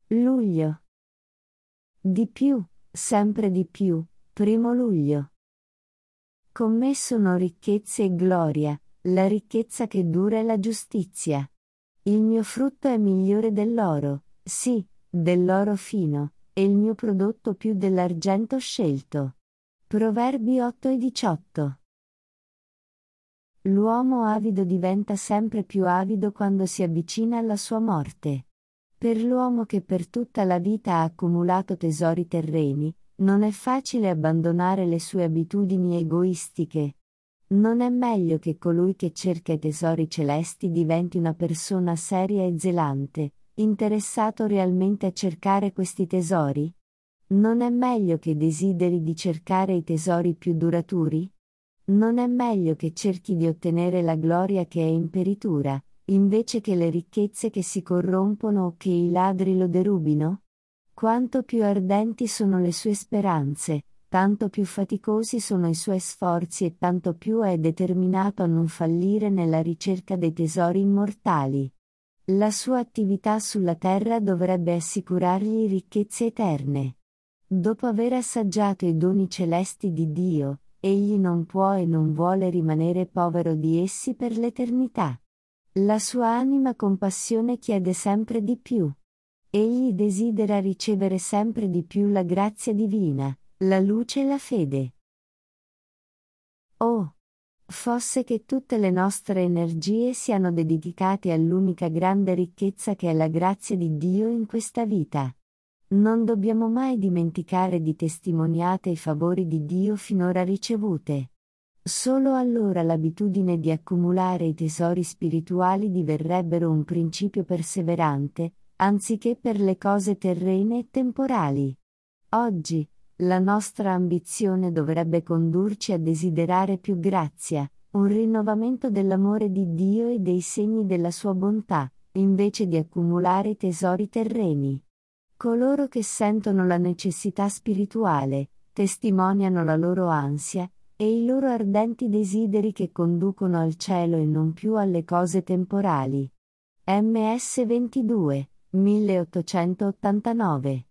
Luglio. Di più, sempre di più, 1 luglio. Con me sono ricchezze e gloria, la ricchezza che dura è la giustizia. Il mio frutto è migliore dell'oro, sì, dell'oro fino, e il mio prodotto più dell'argento scelto. Proverbi 8:18. L'uomo avido diventa sempre più avido quando si avvicina alla sua morte. Per l'uomo che per tutta la vita ha accumulato tesori terreni, non è facile abbandonare le sue abitudini egoistiche. Non è meglio che colui che cerca i tesori celesti diventi una persona seria e zelante, interessato realmente a cercare questi tesori? Non è meglio che desideri di cercare i tesori più duraturi? Non è meglio che cerchi di ottenere la gloria che è imperitura, invece che le ricchezze che si corrompono o che i ladri lo derubino? Quanto più ardenti sono le sue speranze, tanto più faticosi sono i suoi sforzi e tanto più è determinato a non fallire nella ricerca dei tesori immortali. La sua attività sulla terra dovrebbe assicurargli ricchezze eterne. Dopo aver assaggiato i doni celesti di Dio, egli non può e non vuole rimanere povero di essi per l'eternità. La sua anima con passione chiede sempre di più. Egli desidera ricevere sempre di più la grazia divina, la luce e la fede. Oh! Fosse che tutte le nostre energie siano dedicate all'unica grande ricchezza che è la grazia di Dio in questa vita. Non dobbiamo mai dimenticare di testimoniare i favori di Dio finora ricevute. Solo allora l'abitudine di accumulare i tesori spirituali diverrebbero un principio perseverante, anziché per le cose terrene e temporali. Oggi, la nostra ambizione dovrebbe condurci a desiderare più grazia, un rinnovamento dell'amore di Dio e dei segni della sua bontà, invece di accumulare i tesori terreni. Coloro che sentono la necessità spirituale, testimoniano la loro ansia, e i loro ardenti desideri che conducono al cielo e non più alle cose temporali. MS 22, 1889